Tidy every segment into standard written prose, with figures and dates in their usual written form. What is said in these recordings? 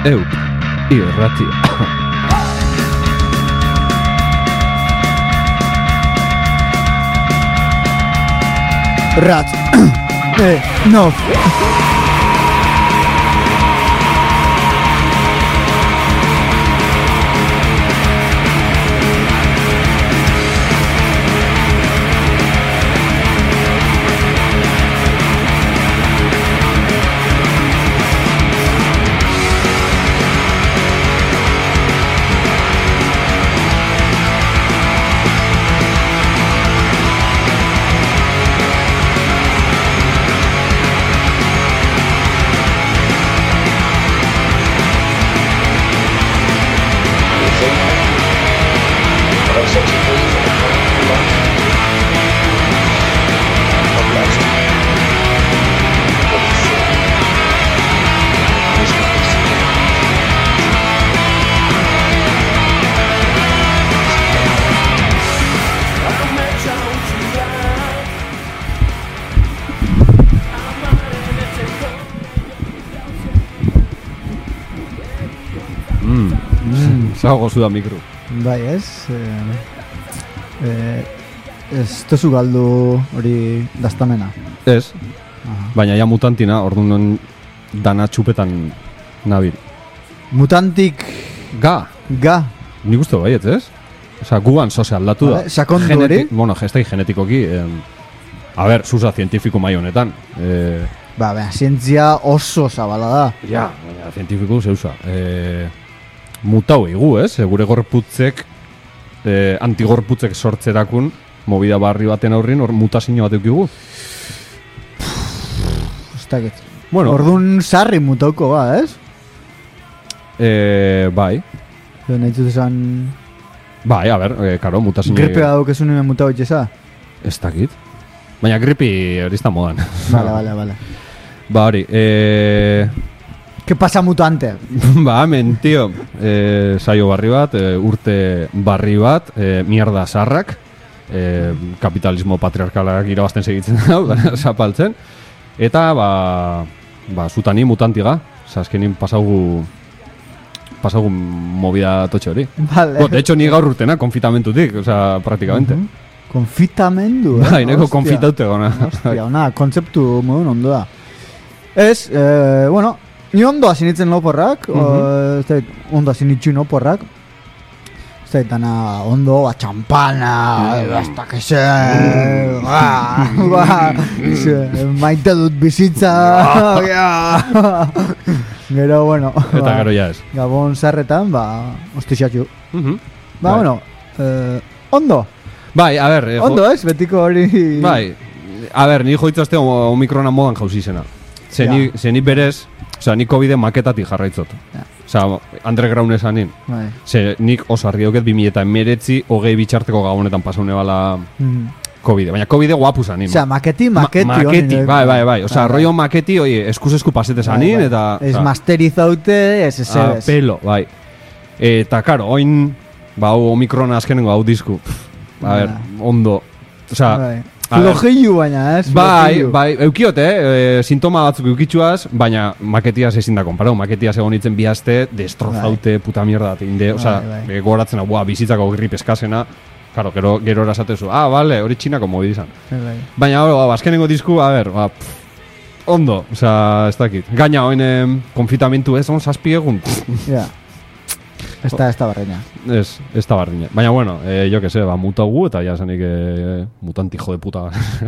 Irratia. Rat. No. Zago zu da mikro. Bai, ez? Ez tozu galdu hori daztamena. Ez, baina ja mutantina, orduan dana txupetan nabil. Mutantik Ga, nik uste baiet, ez? Osa, guan soze aldatu da. Sakondu hori? Bueno, gestai genetikoki. A ber, zuza zientifiko mai honetan. Baina, zientzia oso zabala da. Ja, baina zientifiko zeusa. Mutau egu, ez? Gure gorputzek, antigorputzek sortzerakun, movida barri baten aurrin, hor mutazio bat eukigu. Ostakit. Bueno. Orduan sarri mutauko ba, ez? Bai. Nahi dut esan... Bai, a ber, karo, mutazio... Gripe hau kezun hemen mutau etxeza? Ez dakit. Baina gripi hori izan modan. Vale. Ba hori, ¿Qué pasa mutante? Ba, hemen, tio, saio barri bat, urte barri bat, mierda sarrak, kapitalismo patriarkalak irabazten segitzen da, zapaltzen, eta, zutani mutantiga, azkenin pasaugu movida totxe hori. Vale. De hecho, ni gaur urtena, konfitamentutik, praktikamente. Konfitamendu, Bai, neko konfitaute gona. Hostia, ona, kontzeptu modun ondo da. Ez, bueno, ni ondo asinitzen loporrak, ondo asinitxun loporrak, ez da, ondo, txampana, hasta que se, maite dut bizitza, gero, bueno. Eta gero ja ez. Gabon zarretan, ostixatxu. Bueno, ondo. Bai, a ber... Ondo ez, betiko hori... Bai, a ber, ni joitzazte omikrona modan jauzizena. Ze ni berez, oza, ni COVID-en maketatik jarraitzot. Oza, underground esanin. Ze nik oso argi doket 2019 hogei bitxarteko gabonetan pasaune bala COVID. Baina COVID-e guapu zanin. Oza, maketi. Bai. Oza, rollo maketi, oie, esku pasete zanin, eta... Ez masterizaute, ez. Pelo, bai. Eta, karo, oin, omikrona azkenengo hau disku. A ver, ondo. Osa, flojeiu baina, ez? Bai, eukiot, sintoma batzuk eukitxuaz, baina maketiaz ezin da konparau. Maketiaz egon itzen bihazte, destrozaute, puta mierda atinde. Osa, goratzen hau, bizitzako grip eskazena. Karo, gero erasatezu. Bale, hori txinako mobi izan. Baina, azkenengo disku, a ver, ondo. Osa, ez dakit. Gaina, oin konfitamentu ez, on zazpi egun. Ja. Esta barreña. Ez da barreña. Baina, bueno, jo que se, mutaugu, eta ja zanik mutanti jode puta.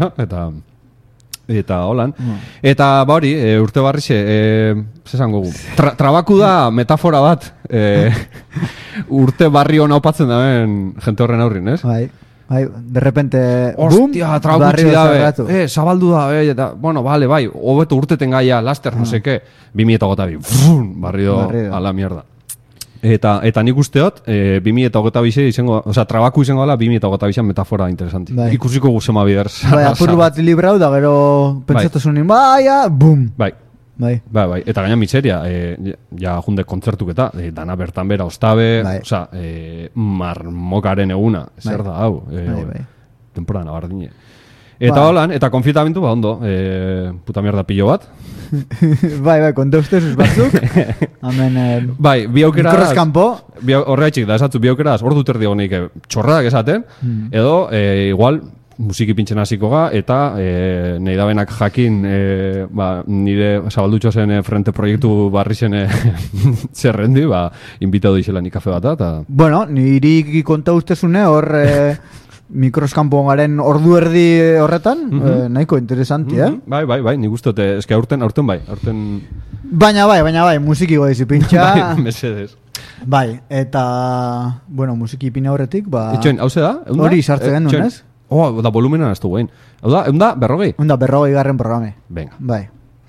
Eta holan. Eta, hori, urte barrixe, zesango gu. Trabaku da metafora bat, urte barri hona opatzen daben jente horren aurrin, ez? Bai, de repente, hostia, trabakutsi dabe, zabaldu dabe, eta, bueno, bale, bai, hobeto urteten gaia, laster, no seke, 2008 barrio a la mierda. Eta nik usteot, 2008 izango, oza, trabaku izango dela 2008 metafora interesanti. Ikusiko guzema bider. Bai, apur bat librau, da gero pentsatu zunin, bum! Bai. Eta gaina miseria, ja junde kontzertuk eta, dana bertan bera ostabe, oza, marmokaren eguna, zer da hau, temporada nabardine. Eta holan, eta konfitamentu, ondo, puta mierda pillo bat. Bai, konta ustez batzuk. Amen, bai, bi aukera... Mikroskampo. Horregaitxik da, esatzu, bi aukera, ordu terdi honik txorradak esaten, edo, igual, musiki pintzen hasiko ga, eta nahi dabenak jakin nire zabaldutxo zen frente proiektu barri zen zerrendi, invitado izela ni kafe bat, eta... Bueno, niri konta ustezune hor mikroskampo garen ordu erdi horretan, nahiko interesanti, Bai, nik ustote, eske aurten bai, Baina bai, musiki godizi pintxa. Bai, mesedez. Bai, eta, bueno, musiki pina horretik, Etxoen, hau da? Hori sartze genuen, ez? Da volumena naztu guain. Hau da, eunda, berrogei? Eunda, berrogei garren programe. Venga. Bai.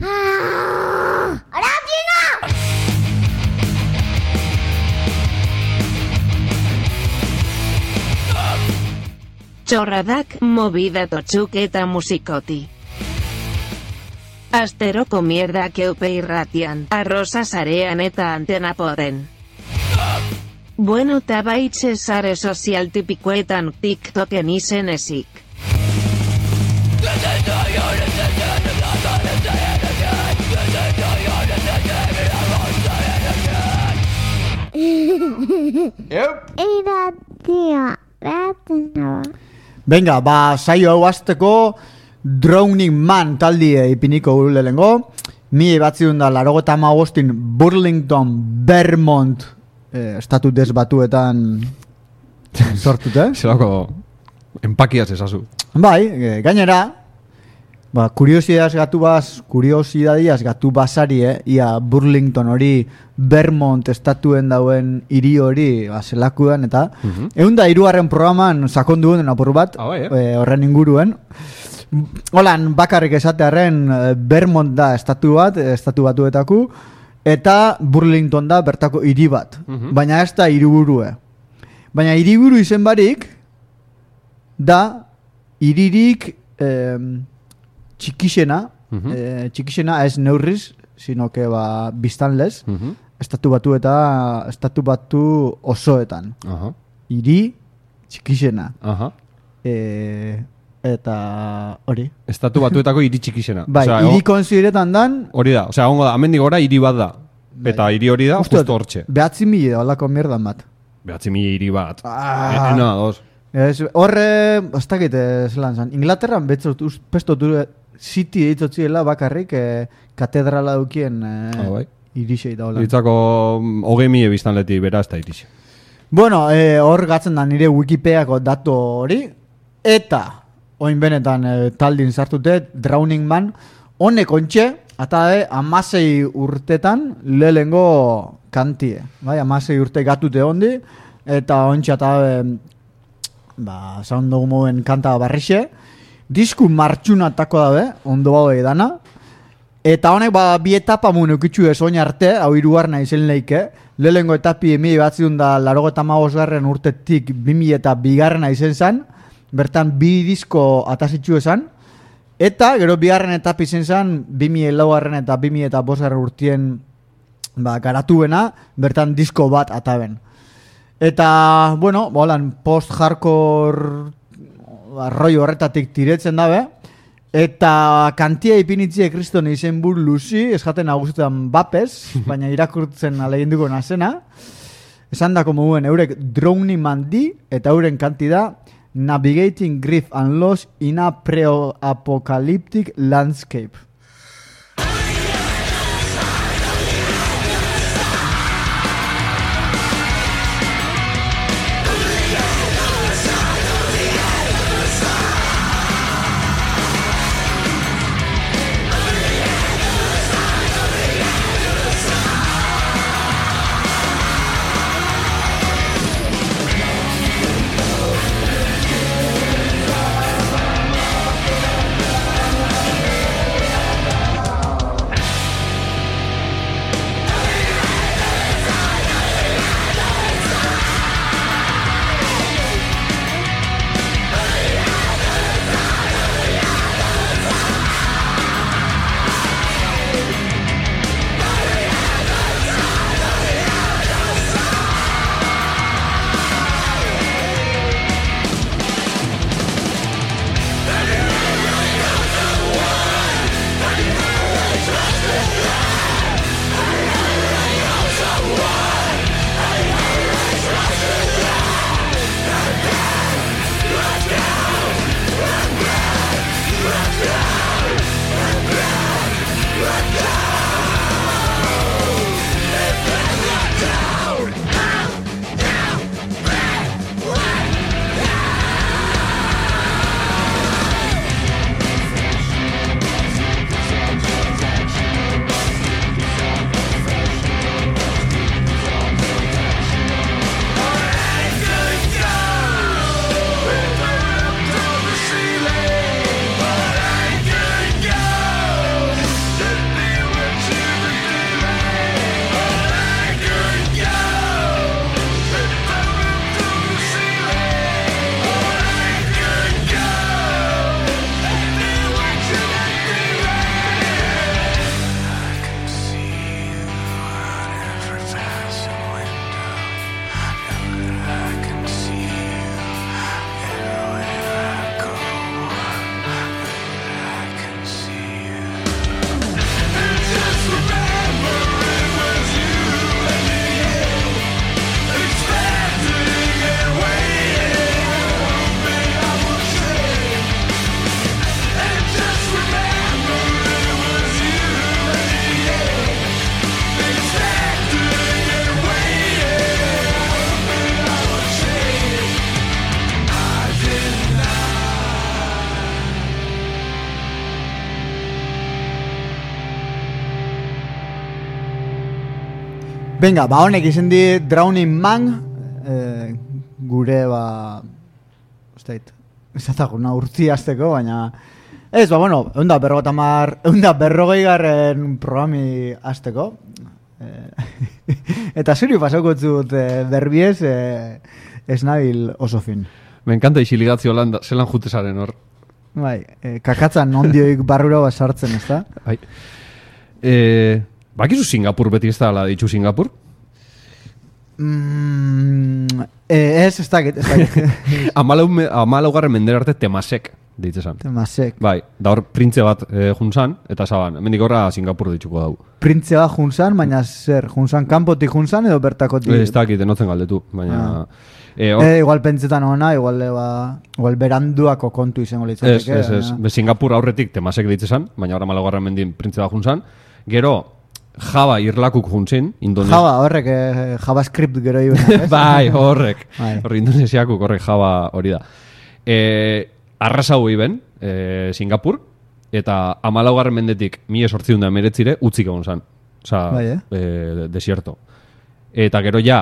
Txorradak, movida totzuk eta musikoti. Asteroko mierdak eupe irratian, arroza sarean eta antena poden. Bueno, tabaitze sare sozial tipikoetan TikToken izen ezik. Venga, saio hau azteko Drowning Man taldie ipiniko lehengo. 1985 Burlington, Vermont estatu desbatuetan sortute. Zerako empakiaz esazu. Bai, gainera, kuriosidadiaz gatu basari, ia Burlington hori Vermont estatuen dauen hiri hori zelakuan, eta eunda 3. programan sakonduen apur bat, horren inguruen. Holan, bakarrik esatearen Vermont da estatu batuetaku, eta Burlington da bertako hiri bat. Baina ez da hiriburue. Baina hiriburu izen barik da hiririk txikixena, txikixena ez neurriz, sino que biztanlez, estatu batu osoetan. Hiri txikixena. Eta hori. Estatu batuetako hiri txikixena. Bai, hiri konsideretan dan... Hori da, osea, hongo da, amendik gora hiri bat da. Eta hiri hori da, justo hortxe. 9.000 da, holako mierdan bat. 9.000 hiri bat. Ena, dos. Horre, ez dakit zelan zan. Inglaterran pestotu city eitotziela bakarrik katedrala dukien irixei da hola. Iritzako 20.000 biztanletik bera ez da irixe. Bueno, hor gatzen da nire Wikipediako dato hori. Eta... Oin benetan taldin sartute, Drowning Man, honek ontxe, eta 16 urtetan lehengo kantie. Bai, 16 urte gatute hondi, eta ontxe eta zaun dugu moen kanta barrixe. Disku martxunatako dabe, ondo bau edana. Eta honek bi etapa mun eukitxu ez oin arte, hau irugarna izen leike. Lehengo etapi 1985 urtetik 2002 izen zan. Bertan bi disko atasitxu esan, eta gero bigarren etapi izen zan 2004 eta 2005 urtien garatuena, bertan disko bat ataben. Eta, bueno, post-hardcore arroi horretatik tiretzen dabe, eta kantia ipinitzie kriston izen buru luzi, eskaten agustetan bapez, baina irakurtzen aleginduko nazena, esan dako moguen eurek Drowning Man di, eta euren kantida Navigating Grief and Loss in a Pre-Apocalyptic Landscape. Venga, ba honek izen di Drowning Man, gure ustait, ezataguna urtzi azteko, baina ez, ba bueno, eunda berrogei garren programi azteko, eta zuri pasako zut berbiez, ez nabil oso fin. Me encanta isiligazio lan, zelan jutesaren hor. Bai, kakatzan ondioik barrura basartzen, ez da? Bai. Bakizu Singapur beti ez da ala ditzu Singapur? Ez dakit. Amalaugarren mendera arte Temasek ditzezan. Temasek. Bai, da hor printze bat junzan, eta zaban, hemendik horra Singapur ditzuko dau. Printze bat junzan, baina zer, junzan kanpotik junzan edo bertakotik? Ez dakit, enotzen galdetu, baina... igual pentsetan ona, igual beranduako kontu izango litzateke. Ez. Singapur aurretik Temasek ditzezan, baina horra amalaugarren mendin printze bat junzan. Gero, Java irlakuk juntzin, Indonesia. Java, horrek, JavaScript gero ibena. Bai, horrek. Horrek Indonesiakuk, horrek Java hori da. Arrasau iben, Singapur, eta 14. mendetik 1819 utzik egon zan. Osa, desierto. Eta gero ja,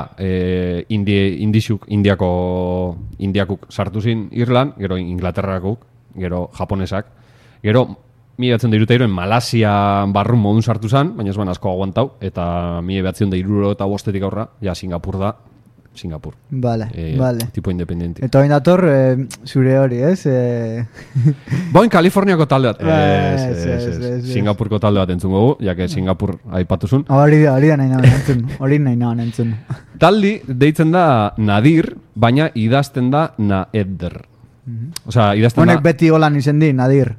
Indiakuk sartu zin Irlan, gero Inglaterrakuk, gero Japonesak, gero 1923 Malasia barrun modun sartu zan, baina ez ban asko aguantau, eta 1975 aurra, ja Singapur da, Singapur. Vale. Tipo independiente. Eta oin dator, zure hori, ez? Boin Kaliforniako talde bat. Ez. Singapurko talde bat entzun gogu, jake Singapur aipatuzun. Hori da nahi nahan entzun. Taldi deitzen da Nadir, baina idazten da Naeder. Osa, idazten da... Honek beti holan izen di, Nadir.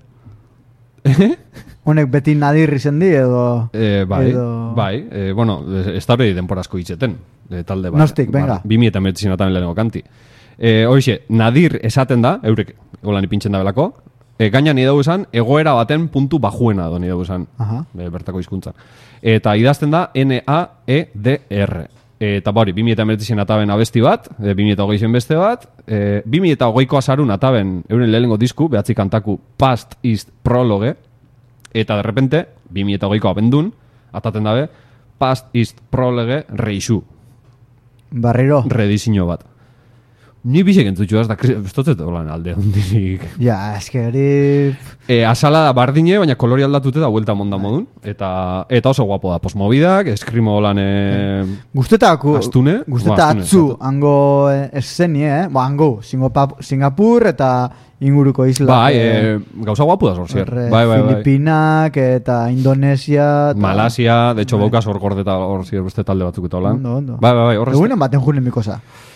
Honek beti Nadir izen di, edo... Bai, bueno, ez da hori denporazko hitzeten, talde bat. Nostik, venga. 2019 zinatan lehenko kanti. Hoxe, Nadir esaten da, eurek holan ipintzen da belako, gaina nire dugu esan, egoera baten puntu bajuena do nire dugu esan, bertako hizkuntza. Eta idazten da Naeder. Eta bori, 2019 ataben abesti bat, 2020 beste bat, 2020ko azarun ataben euren lehenengo disku, behatzi kantaku Past is Prologue, eta derrepente, 2020ko abendun, ataten dabe, Past is Prologue Reixu. Barriro. Redizio bat. Ni bisek entzutxu ez da, estotzet holan alde hondirik. Ja, eske hori... Azala da bardine, baina kolori aldatute da vuelta monda modun. Eta oso guapo da, posmobidak, eskrimo holan... Astune atzu, hango escenie, hango, Singapur eta inguruko isla. Bai, gauza guapu da zorzier. Filipinak eta Indonesia... Malasia, de hecho, baukaz hor gordeta zorzier beste talde batzuk eta holan. Ondo. Bai, horrez... Egunen baten junen mikosa.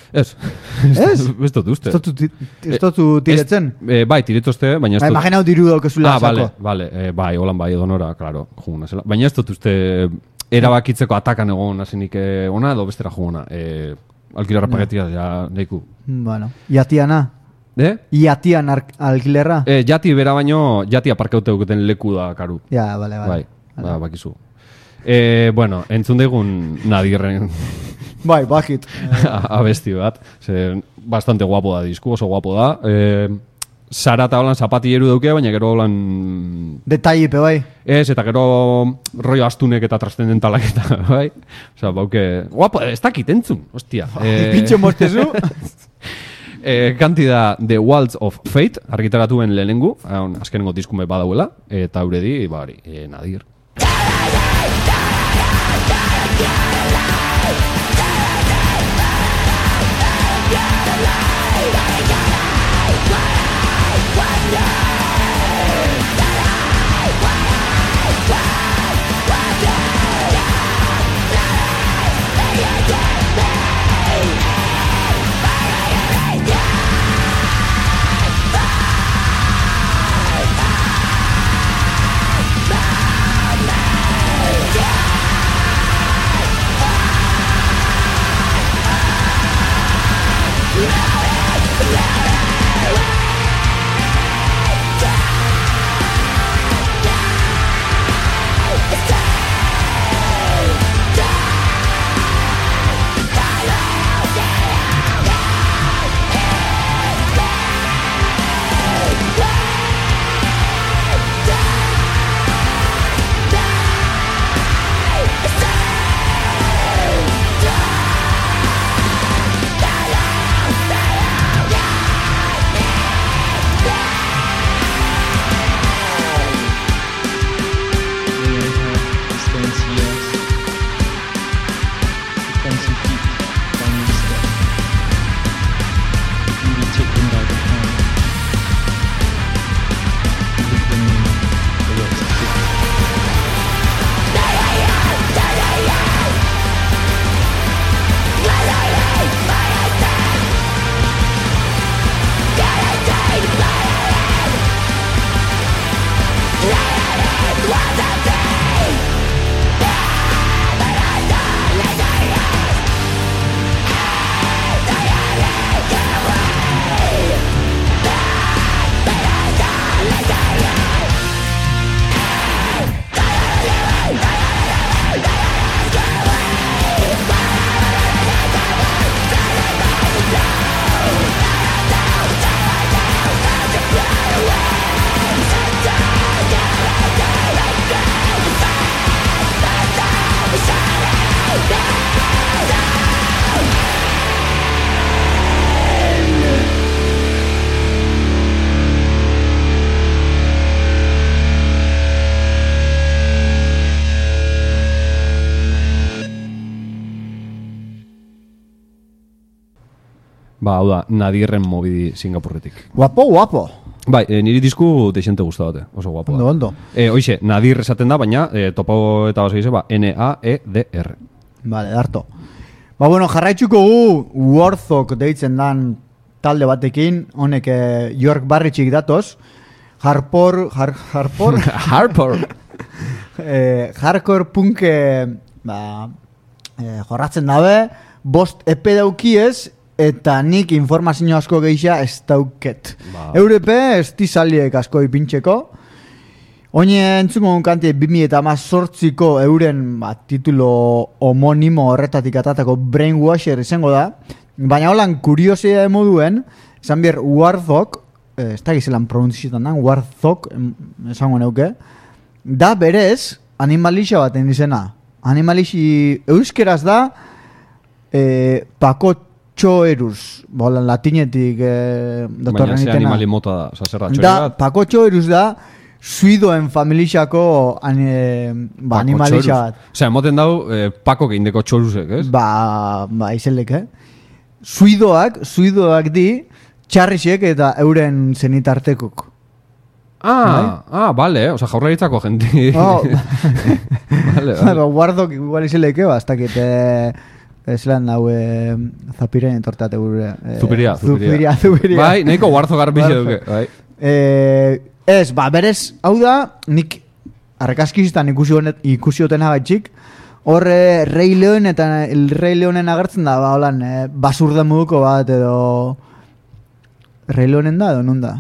Ez. Ez? Ez dut uste. Ez dut tiretzen? Bai, tiretozte, baina ez dut... Imaginau diru daukezula sako. Bai, holan bai, edonora, klaro, juguna zela. Baina ez dut uste erabakitzeko atakan egon azinik ona, edo bestera juguna. Alkilerra paketia, ja, neiku. Bueno, jatiana? Iatian alkilerra? Jati bera baino, jati aparkaute duketen leku da, karu. Ja, bale. Bai, bakizu. Bueno, entzun daigun Nadirren... Bai, bakit. Abesti bat. Bastante guapo da disku, oso guapo da. Sara eta holan zapatilleru dauke, baina gero holan... Detaipe, bai. Ez, eta gero rollo astunek eta transcendentalak eta, bai. Osa, bauke... Guapo, ez dakit entzun, hostia. Pintxo mostezu. Kanti da The Waltz of Fate, argitaratuen lehenengu, azkenengo diskume badauela, eta euredi, bari, Nadir. Hau da, Nadirren mobidi Singapurretik. Guapo. Bai, niri disku deixente gustate, oso guapo da. Ondo. Hoxe, Nadir esaten da, baina topo eta baso gize, N-A-E-D-R. Vale, darto. Bueno, jarraitzuko gu Warthog deitzen dan talde batekin, honek York Barritxik datoz. Hardcore punk jorratzen dabe, 5 EP daukiez, eta nik informazio asko geisha ez dauket. Eurepe ez tizaliek asko ipintxeko. Oine entzungo kanti 2018ko euren titulo homonimo horretatik atatako Brainwasher izango da. Baina holan kuriosia moduen, esan bier Warthog, ez da gizelan pronuntzietan da, Warthog, esango neuke, da berez animalixa baten izena. Animalixi euskeraz da pakotxoerus, latinetik datorren itena. Baina ze animali mota da, oza, zerra txori da, bat? Pakotxoerus da suidoen familixako animalixa bat. Osea, emoten dau pako geindeko txoruzek, ez? Izelek, Suidoak di txarrixek eta euren zenitartekuk. Bale, oza, jaurlaritzako jenti. Vale. Guardok igual izeleke, bastakit zelan dau zapiren entortate gure. Zupiria. Bai, nahiko guarzo garbixe duke. Bai. Ez, berez, hau da, nik arrakaskizistan ikusioten agaitxik, horre Rei Leon eta el Rei Leonen agertzen da, holan, basurda moduko bat edo Rei Leonen da edo non da?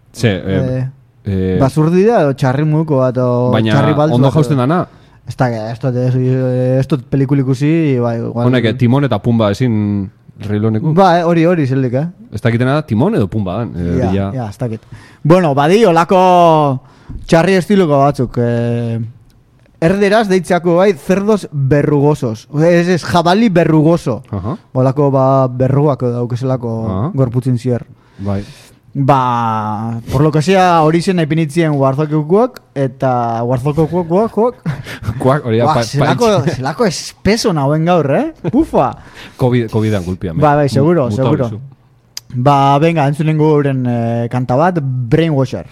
Basurdi da edo txarri moduko bat edo txarri baltzu. Baina ondo jausten dana? Ez dut pelikul ikusi, bai. Honek, Timon eta Pumba ezin Rei Leoneku? Ba, hori zelik, Ez dakitena Timon edo Pumba dan? Ja, ez dakit. Bueno, badi, olako txarri estiluko batzuk, erderaz deitzeako bai cerdos berrugosos. Ez jabali berrugoso. Olako berruako daukezelako gorputzin zier. Bai. Por lo que sea, hori zen epinitzien guarzokeukuak eta guarzokeukuak Kuak, hori da zelako espeso nauen gaur, Pufa. Covidan gulpian. Bai, seguro. Venga, entzunengo euren kanta bat, Brainwasher.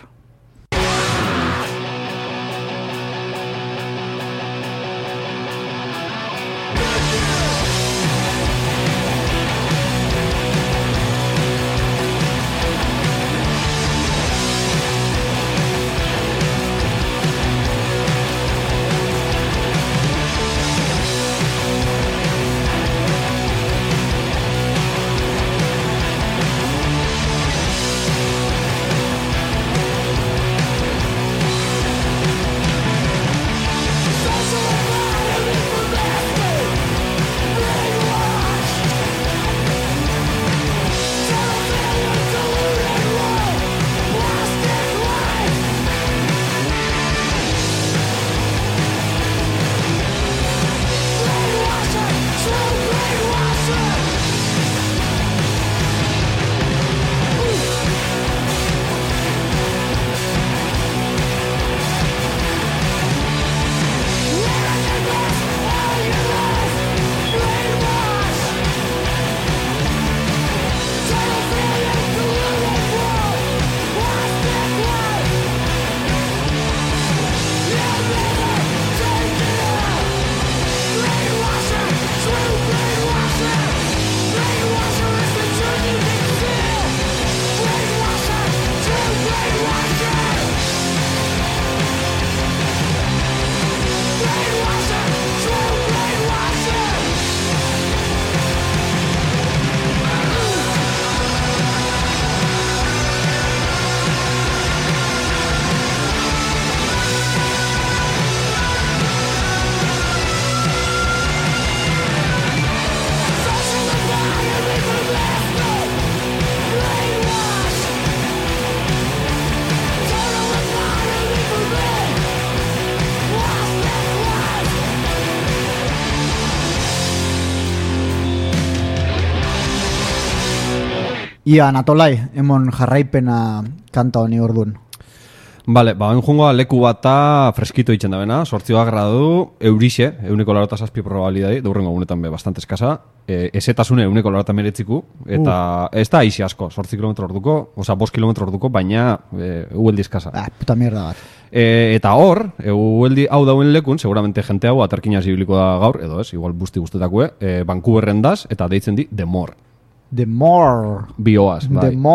Ia, Natolai, emon jarraipena kanta honi orduan. Bale, jungoa leku bata freskito itxen da bena, 8 gradu, eurixe, 1,87 probabilidadi, deurrengo gunetan be bastante eskasa, esetasune 1,89, eta ez da aixi asko, 8 km orduko, oza, 5 km orduko, baina ueldi eskasa. Puta mierda bat. Eta hor, ueldi hau dauen lekun, seguramente jente hau aterkina zibiliko da gaur, edo ez, igual busti guztetakue, Vancouverren daz, eta deitzen di The More. The More. Bioaz, bai. The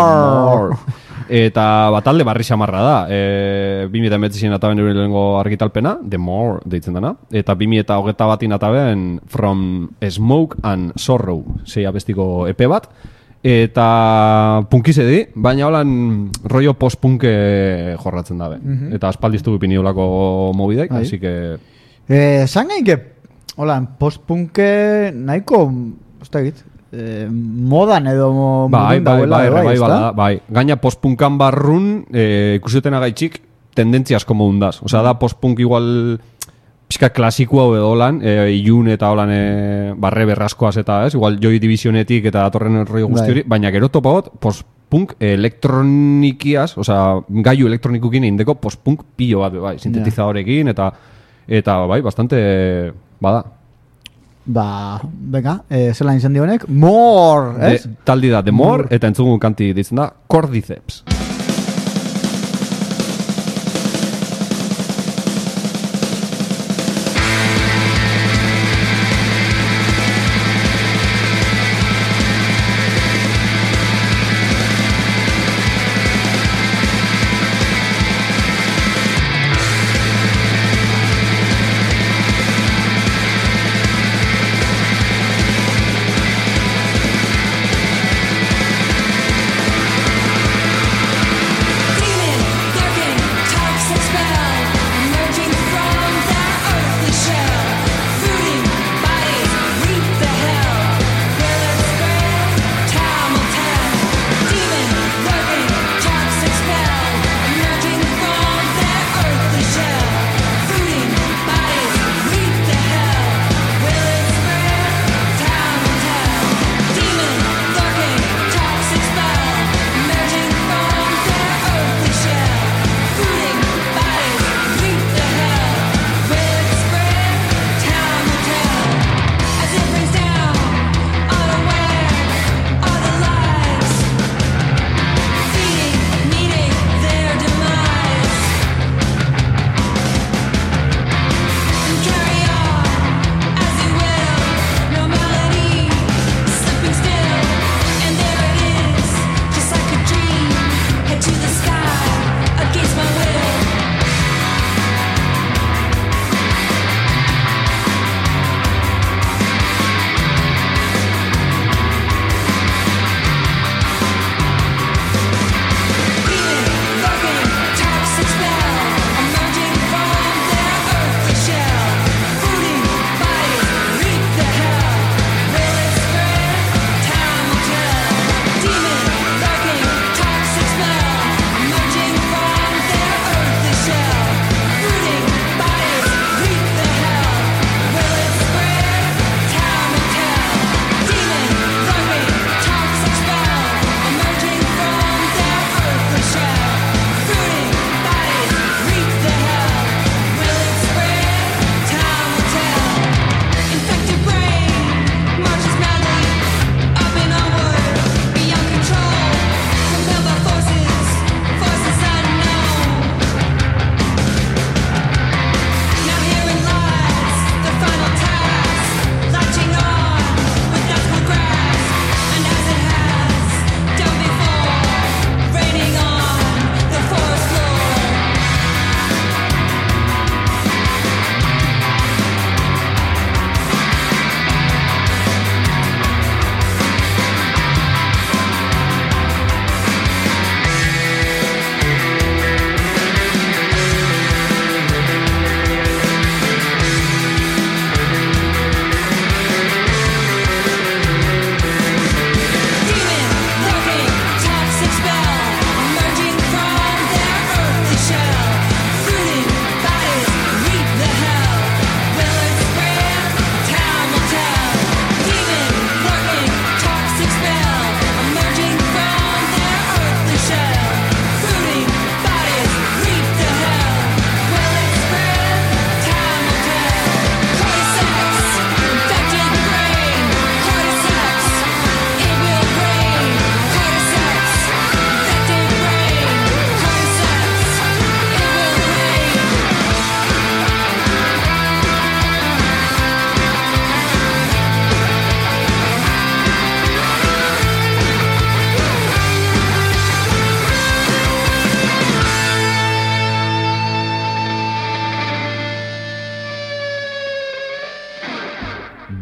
More. Eta batalde barri xamarra da. 2019 ataben eurengo argitalpena, The More deitzen dana. Eta 2021 ataben From Smoke and Sorrow, sei abestiko EP bat. Eta punkize di, baina holan rollo post-punke jorratzen dabe. Eta aspaldiztu gupiniolako mobidek, así que... Zangain que, holan, post-punke nahiko, usta egit, modan edo bai, gaina post-punkan barrun ikusioten agaitxik tendentzia asko modun daz. Osea, da post-punk igual pixka klasikoa edo holan, ilun eta holan barre berraskoaz eta ez, igual Joy Divisionetik eta datorren rollo guzti hori, baina gero topagot post-punk elektronikiaz, osea, gaiu elektronikukin indeko post-punk pillo bat, bai, sintetizadorekin eta bai, bastante bada. Venga, zela izan dionek, More, ez? Taldi da, The More, eta entzugun kanti ditzen da, Cordyceps.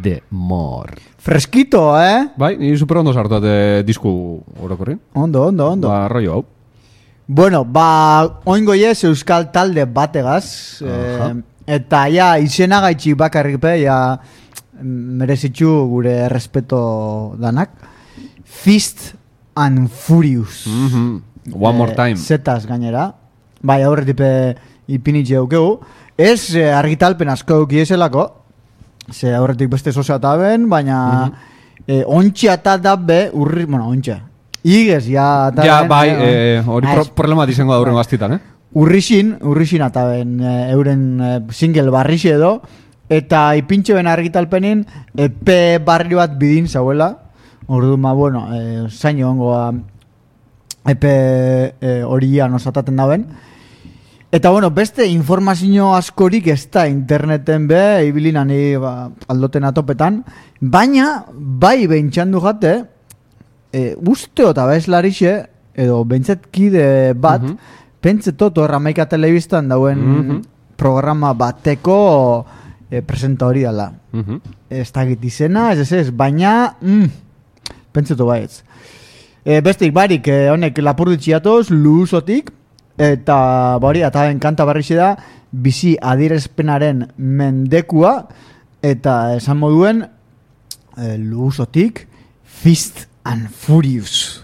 de Mor. Freskito, Bai, ni super ondo sartu disku orokorri. Ondo. Ba, rollo hau. Bueno, oingoiez euskal talde bategaz, eta ja izena gaitxik bakarrik ja merezitxu gure respeto danak. Fist and Furious. One more time. Zetaz gainera. Bai, aurretipe ipinitxe eukegu. Ez argitalpen asko eukieselako. Ze aurretik beste sozia taben, baina ontsia eta dabe ontsia. Igez, ja... Ja, bai, hori problema dizengo da urren gaztitan, Urrixin ataben euren single barrixe edo, eta ipintxe ben argitalpenin EP barri bat bidin zauela. Ordu ma, bueno, zaino ongoa EP horian osataten daben. Eta, bueno, beste informazio askorik ez da interneten ibilin aldoten atopetan, baina, bai behintxandu jate, usteo eta bezlarixe, edo bentzetkide bat, pentsetot Ramaika Telebistan dauen programa bateko presenta hori dala. Ez dakit izena, ez, baina pentseto baietz. Bestik barik, honek lapurditxiatoz, luzotik, eta bori, eta kanta barrixe da, bizi adierazpenaren mendekua, eta esan moduen, luzotik, Fist and Furious.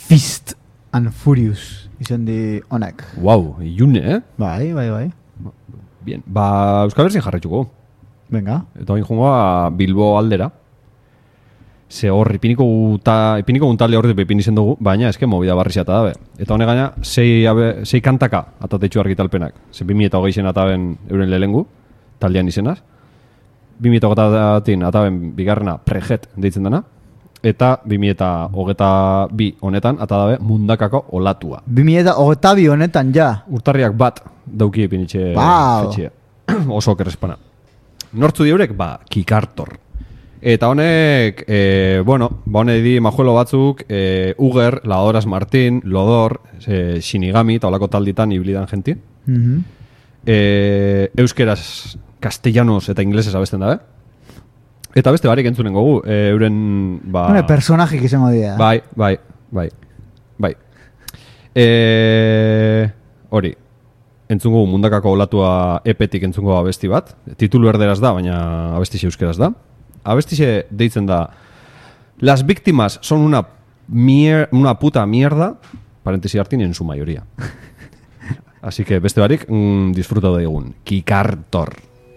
Fist and Furious izan di honek. Wow, ilune, Bai. Bien, Euskal Herrian jarraituko. Venga. Eta hain jungoa Bilbo aldera. Ze hor, ipiniko guntalde horret bepin izen dugu, baina eske movida barri xata dabe. Eta hone gaina, 6 kantaka atatetxu argitalpenak. Ze 2008 zen ataben euren lehengu, taldean izenaz. 2008 ataben bigarrena Prejet deitzen dena. Eta 2022 honetan, ata dabe Mundakako olatua. 2022 honetan, ja. Urtarriak bat dauki epinitxe fetxia. Oso kerrespana. Nortzu diurek, Kikartor. Eta honek, honek di majuelo batzuk, Uger, Ladoras Martín, Lodor, Shinigami, eta olako talditan hiblidan jenti. Euskeraz, castellanos eta inglesez abesten dabe. Eta beste barik entzunen gogu, euren, personajik izango dira. Bai. Hori, entzungo Mundakako olatua epetik entzungo abesti bat. Titulu erderaz da, baina abestixe euskeraz da. Abestixe deitzen da Las víctimas son una puta mierda, paréntesi hartin en su mayoría. Así que beste barik, disfruta da egun. Kikartor.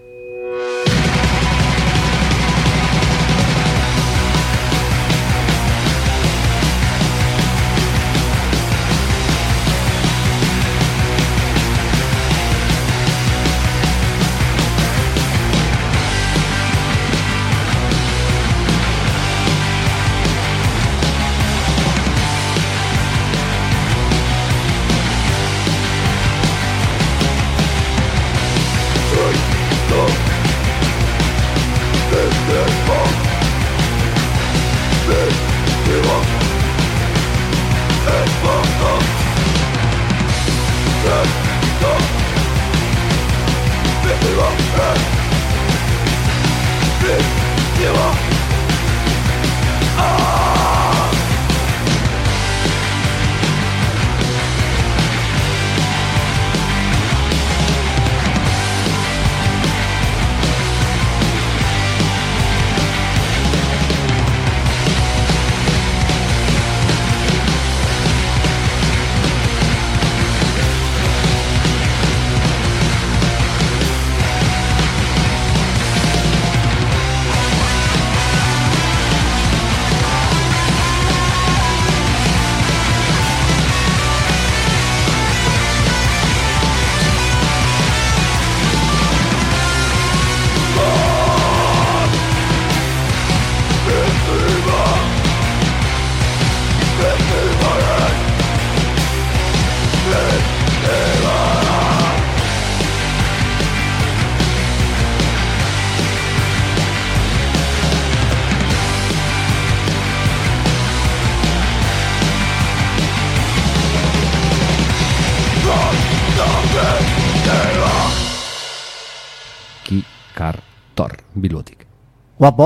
Kikartor, Bilbotik. Guapo.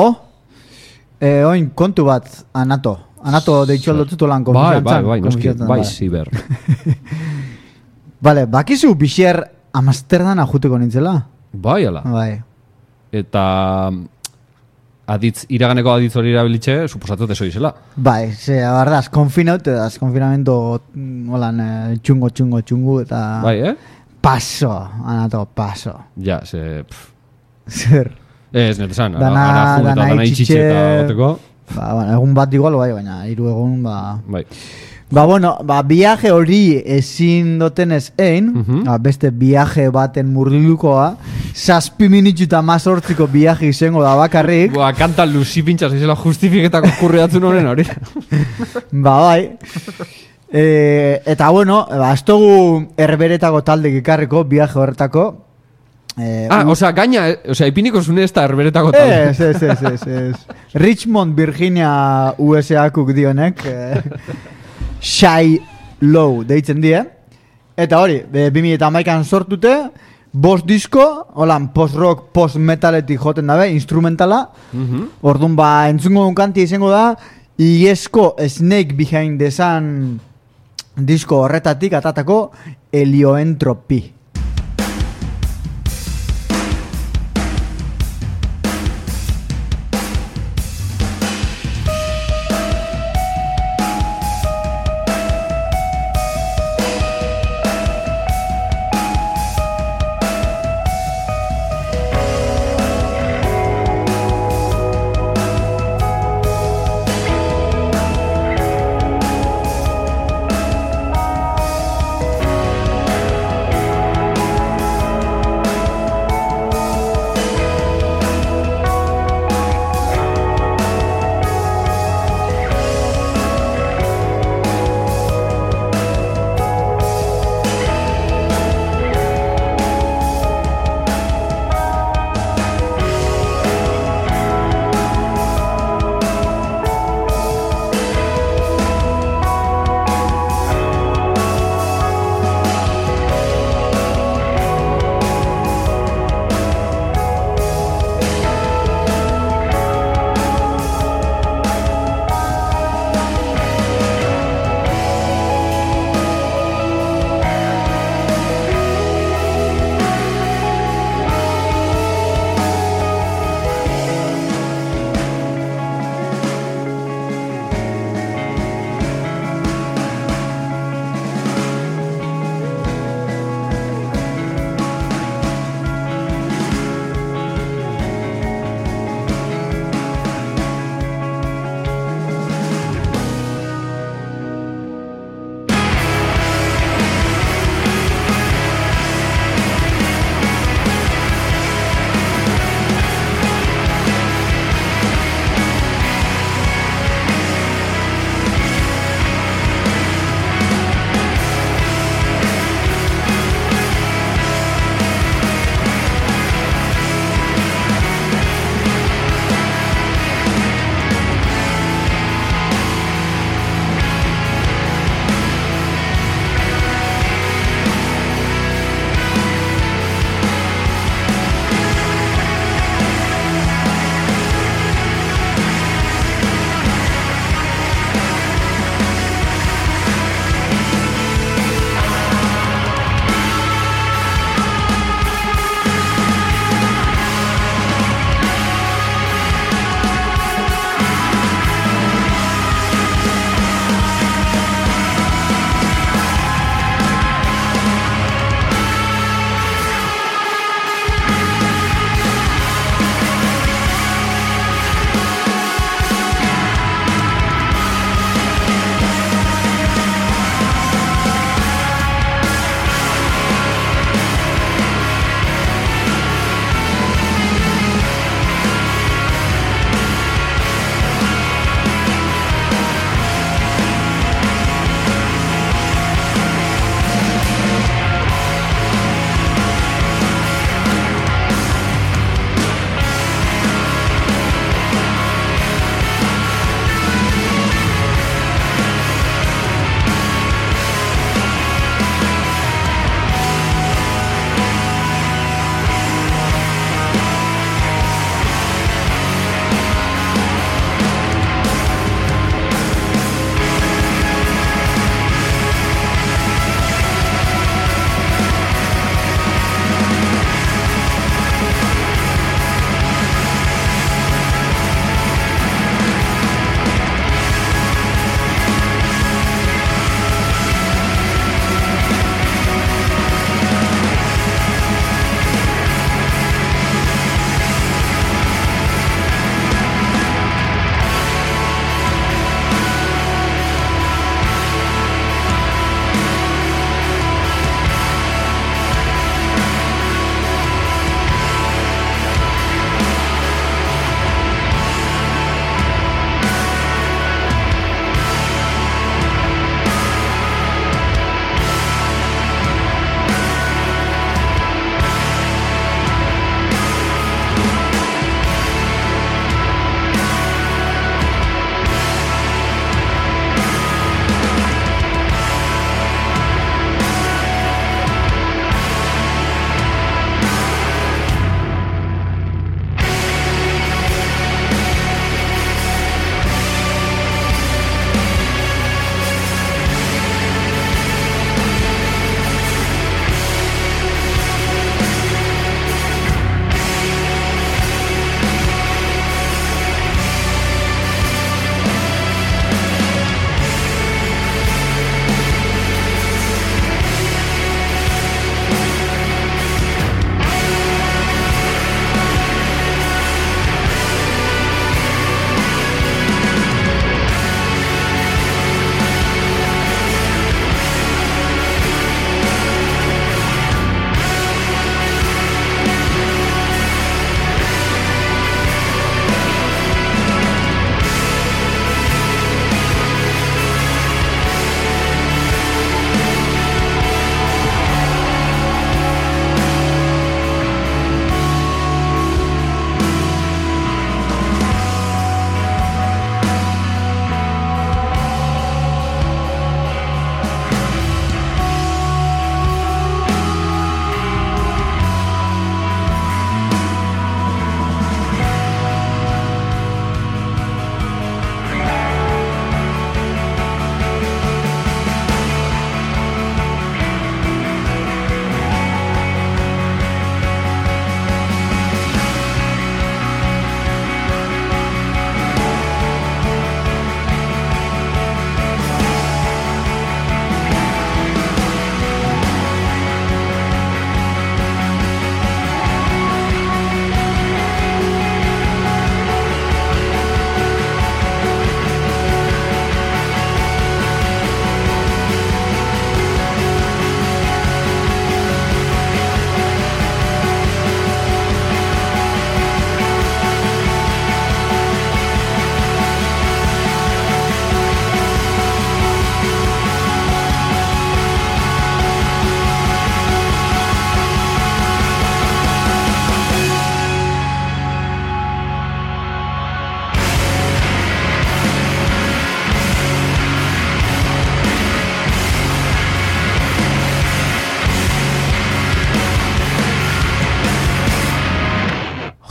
Oin kontu bat, Anato deitxu aldotutu lan konfiantzan. Bai, ziber. Vale, bakizu Bixier Amsterdana juteko nintzela? Bai, ala. Bai. Eta iraganeko aditz hori erabilitxe, suposatzen eso izela. Bai, abardaz, konfinamento holan txungo, eta... Bai, Paso, Anato, paso. Ja, Zer? Ez, netesan, dana itxitxe eta goteko. Egun bat igual, baina, 3 egun, Bai. Viaje hori ezin dotenez ein, beste viaje baten murdilukoa, 7 minutu eta 18 viaje izango da bakarrik. Kanta luzi pintxas izela justifiketako kurriatzen honen hori. Bai. Eta ez dugu herberetako taldek ikarriko, viaje horretako. Gaina, ipiniko zune ez da herberetako talde. Ez. Richmond, Virginia, USA-kuk dionek. Shy Low deitzen die. Eta hori, 2011an sortute, 5 disko, holan post-rock, post-metaletik joten dabe, instrumentala. Orduan entzungo duen kanti izango da, Iesko Snake Behind the Sun disko horretatik atatako Helioentropy.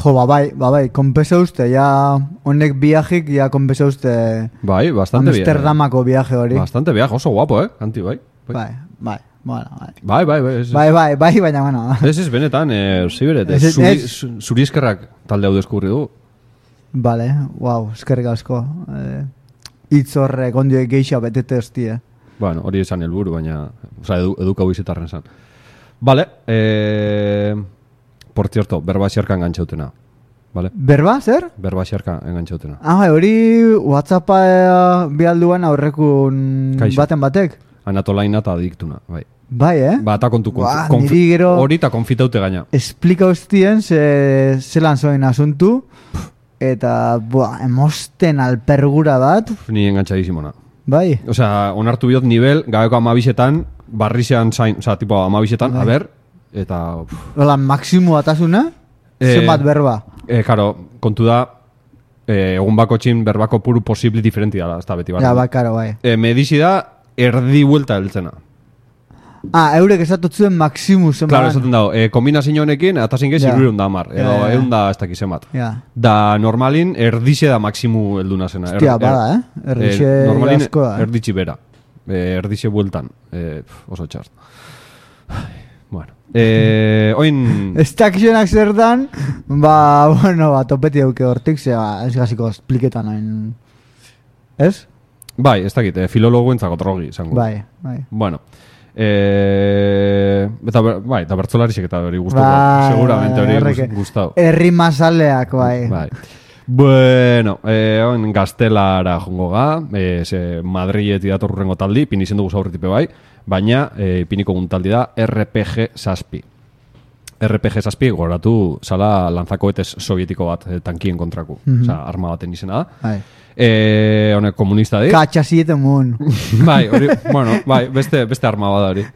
Jo, bai, konpesa uste, ja, honek viajik, ja konpesa uste... Bai, bastante viaje. Amsterdamako viaje hori. Bastante viaje, oso guapo, Kanti, bai. Bai. Bueno, bai. Bai, baina, bueno. Ez benetan, ziberet, zuri eskerrak talde hau deskurri du. Vale, wow, eskerrik asko. Itz horre, kondioek geixa betete hostia. Bueno, hori esan helburu, baina, oza, edukau izetarren esan. Vale, por cierto, berba xerka engantxautena. Vale? Berba, zer? Berba xerka engantxautena. Hori WhatsAppa bialduan aurrekun baten batek? Anatolaina eta adiktuna, bai. Bai, Eta kontu niri gero... Hori eta konfitaute gaina. Esplika hostien zelan zoin asuntu, eta, emosten alpergura bat. Ni engantxadizimona. Bai. Osea, onartu biot nivel, gabeko amabisetan, barrixean zain, osea, tipo amabisetan, bai. A ber, eta... Hola, maksimu atasuna, zenbat berba. Karo, kontu da, egun bako txin berbako puru posibli diferenti dala, ez da beti barra. Ja, karo, bai. Medizi da, erdi vuelta heltzena. Eurek esatutzuen maksimu zenbat. Claro, esaten dago, kombinazio honekin, atasin gehi zirurun da amar, edo egun da ez dakizen bat. Da, normalin, erdixe da maksimu helduna zena. Hostia, bada, erdixe normalin, askoa. Erditxe bera. Erdixe bueltan. Oso txart. Bueno. Oin... Ez dakixenak zer dan, topeti dauke hortik, ez gaziko espliketan hain... Ez? Bai, ez dakit, filologuentzako drogi, zango. Bai. Bueno. Eta bertzolarisek eta hori gustatu. Seguramente hori gustatu. Herri masaleak, bai. Bueno, gaztelara jongo ga, Madrilet idatorrengo taldi, pinizen dugu zaurretipe bai, baina piniko gun taldi da RPG Saspi. RPG Saspi goratu zala lanzakoetez sovietiko bat tankien kontraku, oza, arma baten izena da. Bai. Honek komunista di. Katxasiete mun. Bai, hori, bueno, bai, beste arma bada hori.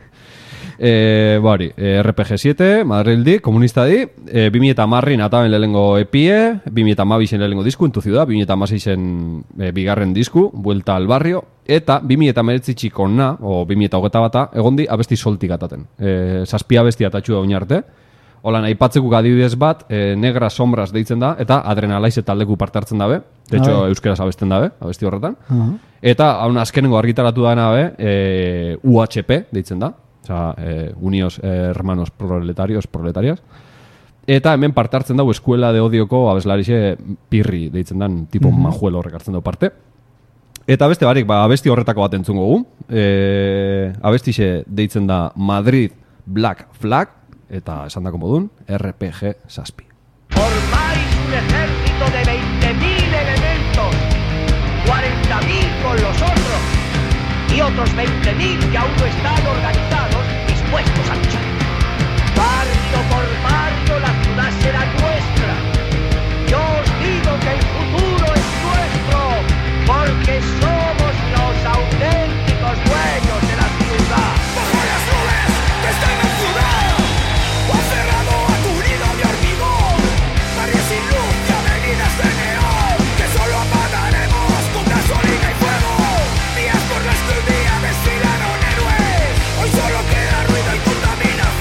Bari, RPG-7, Madrildi, komunista di, 2010 ataben lehengo epie, 2012 lehengo disku, Intu Ciudad, 2016 bigarren disku, Vuelta al Barrio, eta 2019 txikona, o 2021 bata, egondi abesti soltik ataten. Zazpi abesti atatxu da oinarte. Holan, aipatzeko adibidez bat, Negra Sombras deitzen da, eta Adrenalaiz eta aldeku parte hartzen dabe. De hecho, euskeraz abesten dabe, abesti horretan. Eta, haun azkenengo argitaratu da nabe, UHP deitzen da. Osa, Unios Hermanos Proletarias. Eta hemen parte hartzen dago Eskuela de Odioko abeslarixe Pirri deitzen dan, tipo majuelo horrek hartzen dago parte. Eta beste barik, abesti horretako bat entzungo gu. Abestixe deitzen da Madrid Black Flag, eta esan dako modun, RPG Saspi. Formáis un ejército de 20.000 elementos, 40.000 con los otros, y otros 20.000 que aún no están organizados, dispuestos a luchar. Barrio por barrio la ciudad será nuestra. Yo os digo que el futuro es nuestro, porque somos los auténticos dueños de la ciudad. Bajo las nubes que están en ciudad, o aferrado a tu nido de hormigón, barrios sin luz y avenidas de neón, que solo apagaremos con gasolina y fuego. Días por las que un día desfilaron héroes, hoy solo queda ruido y contaminación.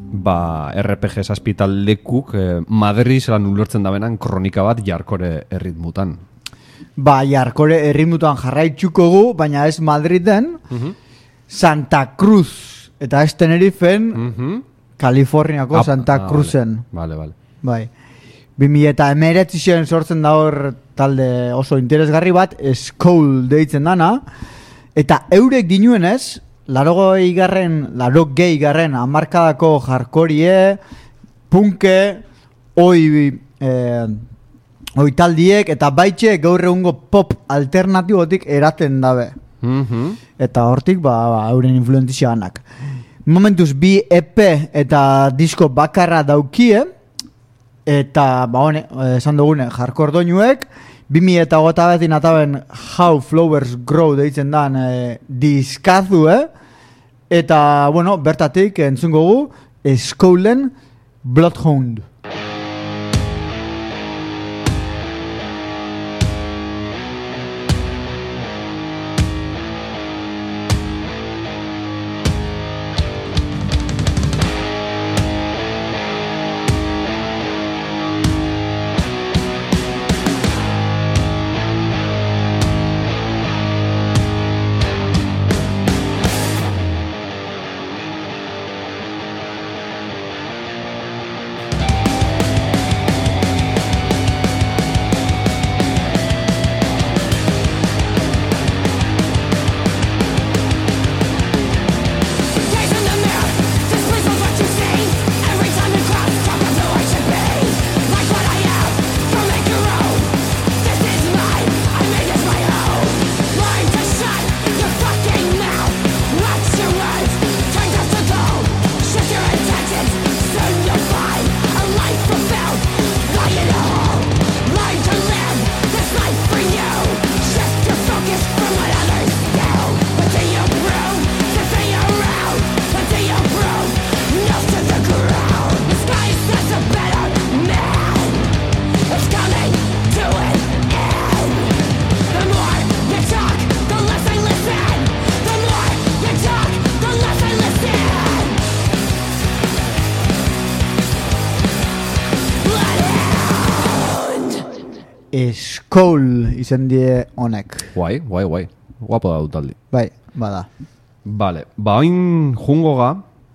RPG zazpitaldekuk Madri zelan ulertzen da benan kronika bat jarkore erritmutan. Jarkore erritmutan jarraitzuko gu, baina ez Madriden, Santa Cruz, eta ez Tenerifen, Kaliforniako Santa Cruzen. Vale. Bai. 2019 sortzen da hor talde oso interesgarri bat, Skull deitzen dana, eta eurek dinuenez, 80garren hamarkadako jarkorie, punke, taldiek, eta baitxe gaur egungo pop alternatibotik eraten dabe. Eta hortik, euren influentizia anak. Momentuz, 2 EP eta disko bakarra daukie, eta, esan dugune, hardcore doinuek, 2008 ataben How Flowers Grow deitzen dan diskazue, eta, bertatik entzungo gu, Skoulen Bloodhound. Skull izen die honek. Guai. Guapo da dutaldi. Bai, bada. Vale, oin jungoga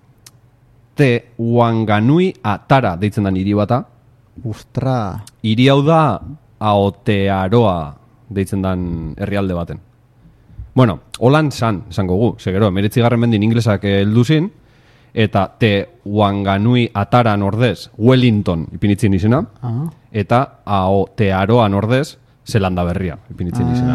Te Wanganui Atara deitzen dan hiri bata. Ustra. Hiri hau da Aotearoa deitzen dan herrialde baten. Bueno, holan esango gu, segero, 19. mendin inglesak helduzin, eta Te Wanganui Ataran ordez Wellington ipinitzen izena, eta Aotearoan ordez Zelanda Berria ipinitzen izena.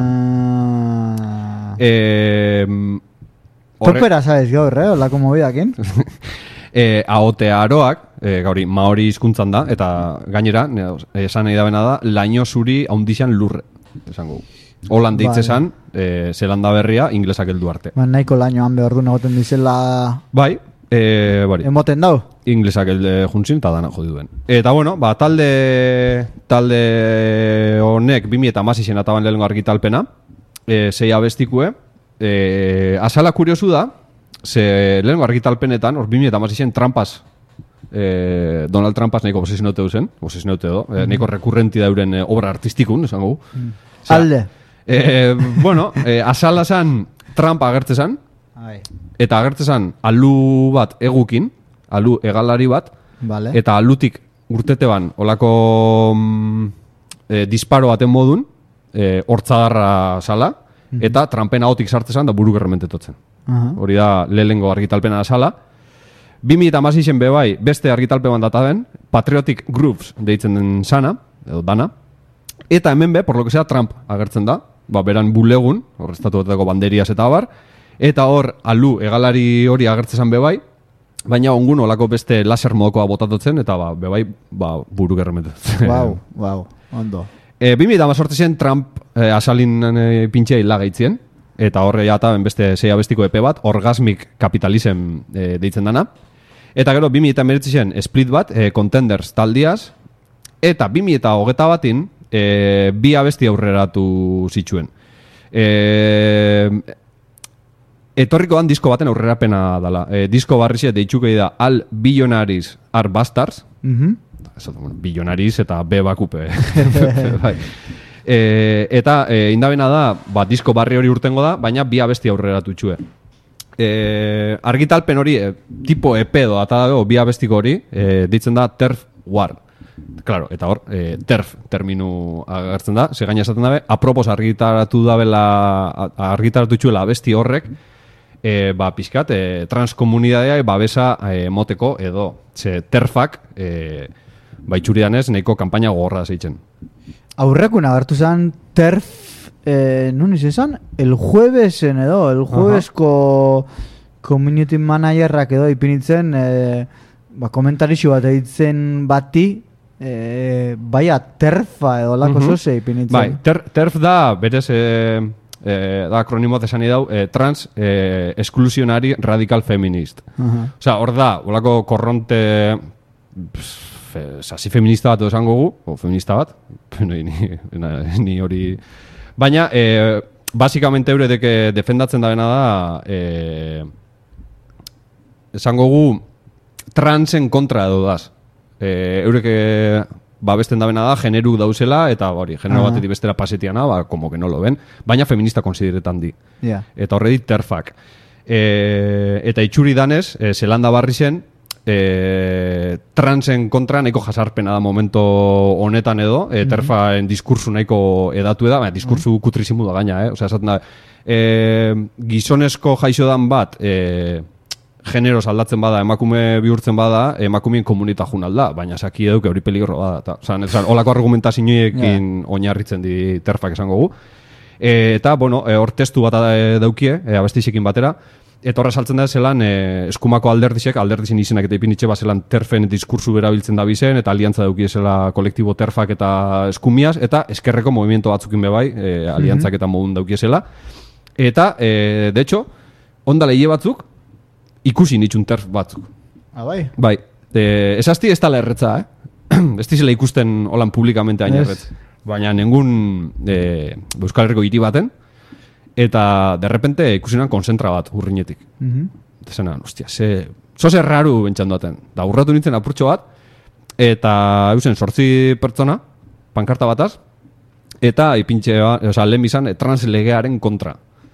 Topera sabes gaur, olako mobidakin? Aotearoak, gauri maori hizkuntzan da, eta gainera, esan nahi da bena da, laino zuri haundixan lurre, esango. Holan deitzezan, Zelanda Berria, inglesak heldu arte. Nahiko lainoan behar du negoten dizela... Bai, emoten dau? Inglesak juntzin eta dana jodi duen. Eta talde honek 2016 ataban lehenko argitalpena, 6 abestikue, azala kuriosu da, ze lehenko argitalpenetan, 2016 Trumpas, Donald Trumpas nahiko obsesionaute duzen, nahiko rekurrenti dauren obra artistikun, esango. Alde. Azala zan Trump agertzezan, eta agertzezan alu bat egukin, alu egalari bat, eta alutik urtete ban, olako disparo baten modun, hortzadarra sala, eta Trumpen ahotik sartzezan da buru gerrementetotzen. Hori da lehengo argitalpena da sala. 2016 bebai beste argitalpe bandata den, Patriotic Grooves deitzen den sana, edo dana, eta hemen be, por lo que sea, Trump agertzen da, beran bulegun, hor estatu bateko banderiaz eta abar, eta hor alu egalari hori agertzezan bebai, baina ongun olako beste laser modokoa botatotzen, eta bebai buru gerrementetotzen. Wow, ondo. 2018 Trump asalin pintxea hilagaitzien, eta horre jataben beste 6 abestiko epe bat, Orgasmic Capitalism deitzen dana. Eta gero 2019 split bat, Contenders taldiaz, eta 2021 batin 2 abesti aurreratu zituen. etorriko dan disko baten aurrerapena dela. Disko barrixe deitxukei da All Billionaires Are Bastards. Billionaries eta B bakupe. Bai. Eta indabena da, disko barri hori urtengo da, baina bi abesti aurreratu txue. Argitalpen hori tipo EP doa eta dago bi abestiko hori ditzen da Turf War. Claro, eta hor, TERF terminu agertzen da, gaina esaten dabe, apropos argitaratu txuela abesti horrek, pixkat, transkomunidadea babesa moteko edo, TERFak, itxuridanez, nahiko kanpaina gogorra zeitzen. Aurrekun agertu zen TERF, nun izan? El juevesen edo, el juevesko community managerrak edo ipinitzen, komentarixo bat eitzen bati, baia terfa edo lako zoze ipinitzen. Bai, terf da, berez, da akronimo desani dau, trans exclusionary radical feminist. Osea, hor da, olako korronte sasi feminista bat esango gu, o feminista bat, ni hori... Baina, basikamente euretek defendatzen da bena da, esango gu, transen kontra edo daz. Eurek babesten dabena da, generu dauzela, eta hori, genero batetik bestera pasetiana, como que no lo ven, baina feminista konsideretan di. Eta horredi terfak. Eta itxuri danez, Zelanda barri zen, transen kontra nahiko jasarpena da momento honetan edo, terfaen diskursu nahiko edatu da, baina diskursu kutrizimu da gaina, osea, esaten da, gizonezko jaixodan bat, generoz aldatzen bada, emakume bihurtzen bada, emakumeen komunitajun alda, baina saki eduke hori peligro bada. Olako argumentazioekin oinarritzen di terfak esango gu. Eta, bueno, hor testu bat daukie, abestizekin batera, eta horra saltzen da zelan eskumako alderdizien izenak eta ipinitxe zelan terfen diskursu berabiltzen da bizen, eta aliantza daukie zela kolektibo terfak eta eskumiaz, eta eskerreko movimiento batzukin bebai, aliantzak eta modun daukie zela. Eta, de hecho, onda leie batzuk, ikusi nitxun terf batzuk. Bai? Bai. Esazti ez tala erretza, ez dizela ikusten holan publikamente hain erretz. Baina nengun Euskal Herriko hiri baten, eta derrepente ikusinan konzentra bat urrinetik. Eta zenan, ostia, zoze raru bentsan duaten. Da urratu nintzen apurtxo bat, eta eusen 8 pertsona, pankarta bataz, eta ipintxe, lehen bizan, translegearen kontra.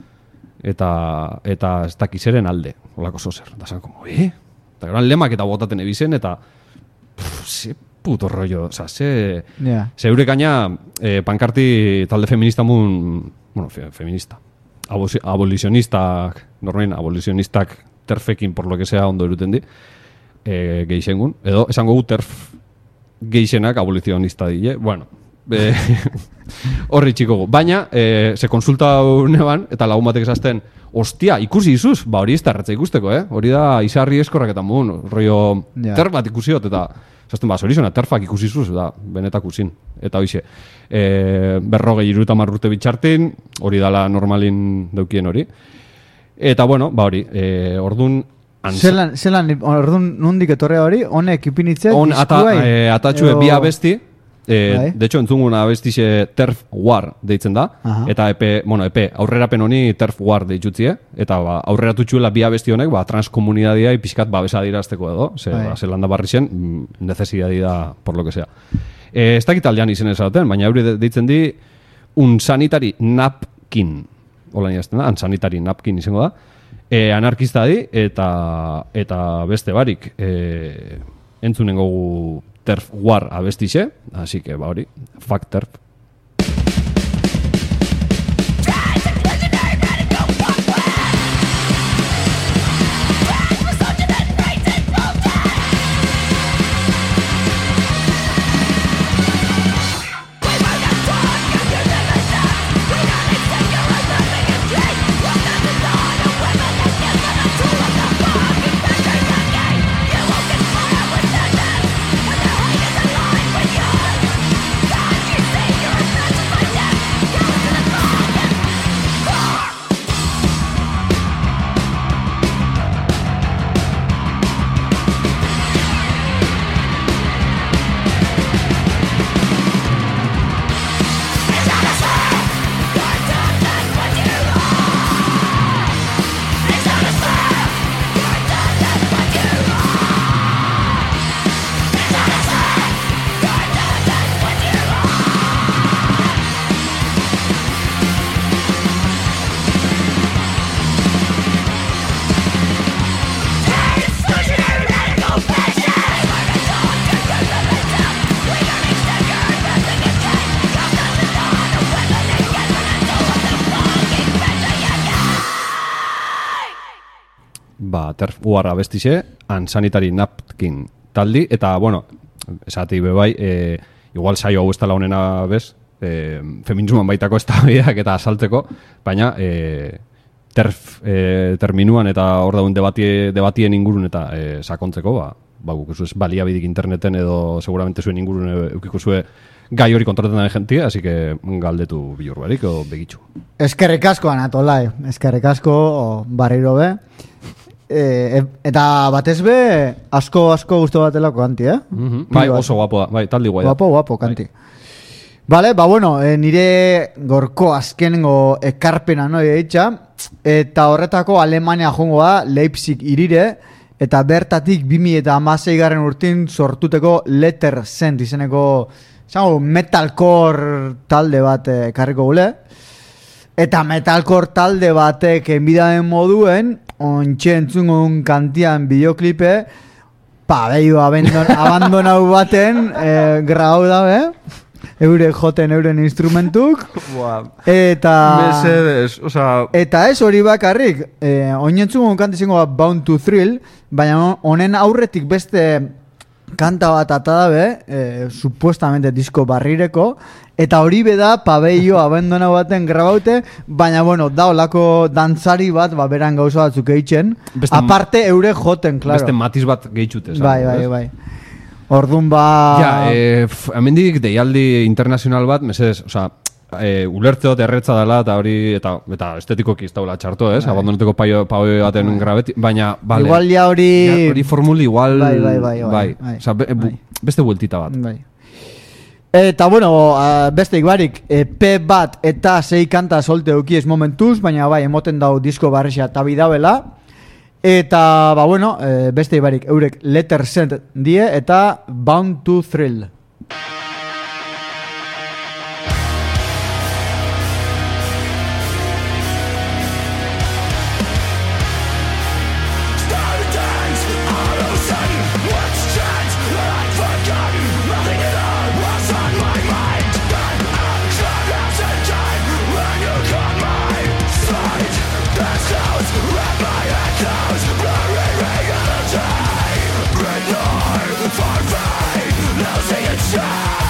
Eta ez dakizeren alde, olako zozer. Eta zan, como, Eta gran lemak eta botaten ebizen, eta ze puto rollo, oza, ze eurek gaina pankarti talde feminista bueno, feminista, abolizionistak, normain, abolizionistak terfekin, por lo que sea, ondo eruten di, geixengun, edo, esango gu terf geixenak abolizionista di, bueno, horri txiko gu. Baina, se konsulta neban, eta lagun batek esazten, ostia, ikusi izuz, hori ez da erratza ikusteko, hori da izarri eskorrak eta mun, rollo terf bat ikusiot, eta esazten, zorizona, terfak ikusi izuz, da, benetak usin. Eta hoize, 50 urte bitxartin, hori dala normalin daukien hori. Eta, bueno, hori, ordun... Zelan, ordun nundik etorrea hori, honek ipinitzen diskuei? Atatxue bi abesti, de hecho, entzungun abestixe Turf War deitzen da, eta EP, aurrerapen honi Turf War deitutzie, eta aurreratu txuela bi abesti honek, transkomunidadia pixkat babesa dirazteko edo, Zelanda barri zen, necesidadi da, por lo que sea. Ez dakit aldean izen ezaten, baina euri deitzen di unsanitary napkin, hola nire da, unsanitary napkin izango da, anarkista di, eta beste barik, entzunen gogu Turf War abestixe, así que hori, fuck Turf. See Terf uarra bestixe, Unsanitary Napkin taldi, eta, bueno, esati bebai, igual saio hau ez tala honena bez, feminismoan baitako ez da eta asaltzeko, baina terminuan eta hor daun debatien ingurun eta sakontzeko, guk ez baliabidik interneten edo seguramente zuen ingurun eukiko zue gai hori kontraten den jentia, así que galdetu bilur barik, o begitxu. Eskerrik asko, Anatolai, eskerrik asko, barriro be. Eta batez be, asko guztu batelako kanti, Bai, oso guapo da, bai, taldi guai da. Guapo, kanti. Vale, bueno, nire gorko azkenengo ekarpena eitza, eta horretako Alemania jongo da, Leipzig irire, eta bertatik 2016 urtin sortuteko Letter Send izeneko metalcore talde bat karriko gule. Eta metalcore talde batek enbidaden moduen, ontxe entzungun kantian bideoklipe, behi abandonau baten grabau dabe, eurek joten euren instrumentuk, eta Mercedes, oza... Eta ez hori bakarrik, oinentzugun kanti zengo Bound to Thrill, baina honen aurretik beste kanta bat atadabe, supuestamente disko barrireko, eta hori beda pabeio abandona baten grabaute, baina bueno, da olako dantzari bat, beran gauza batzuk eitzen, aparte eure joten, claro. Beste matiz bat gehitzute. Bai. Ordun hemendik deialdi internazional bat, mesedez, oza, ulertze dut erretza dela eta hori, eta estetikoki ez daula txarto, ez? Abandoneteko paio baten grabeti, baina, bale. Igual ja hori formuli, igual... Bai. Oza, beste bueltita bat. Bai. Eta bueno, beste ikbarik, EP bat eta 6 kanta solte eukiez momentuz, baina bai, emoten dau disko barrixa eta bidabela. Eta, bueno, beste ibarik eurek Letter Send die eta Bound to Thrill. Losing its shine.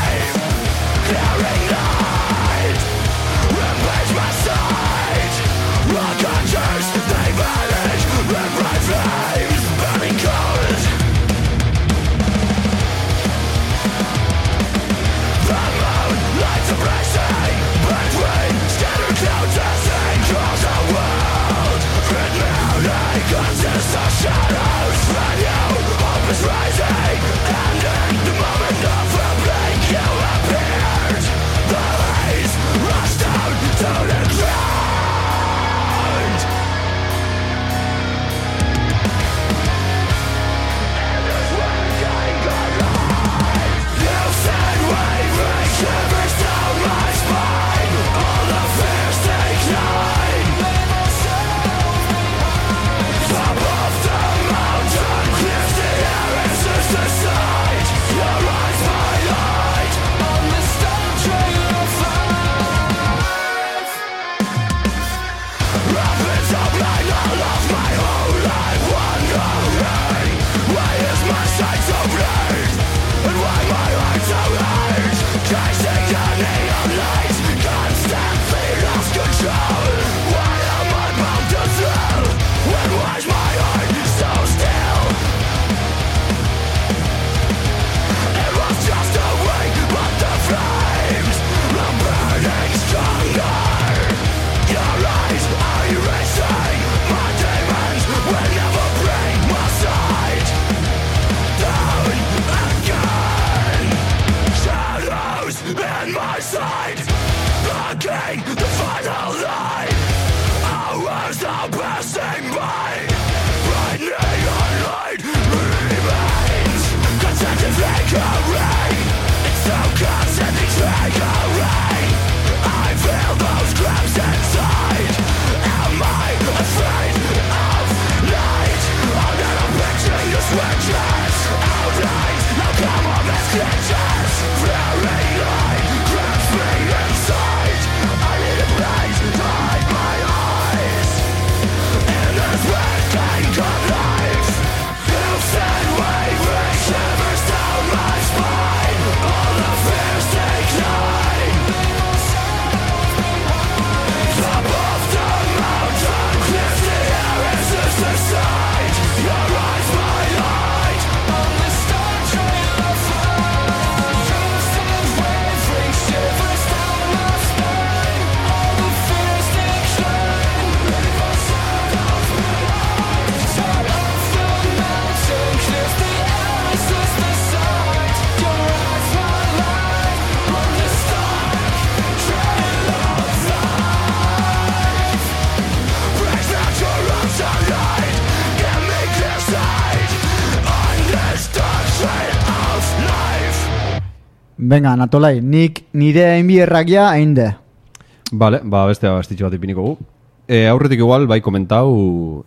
Venga, Natolai, nik nire enbierrakia hainde. Vale, beste abestitxo bat ipiniko gu. Aurretik igual, bai komentau,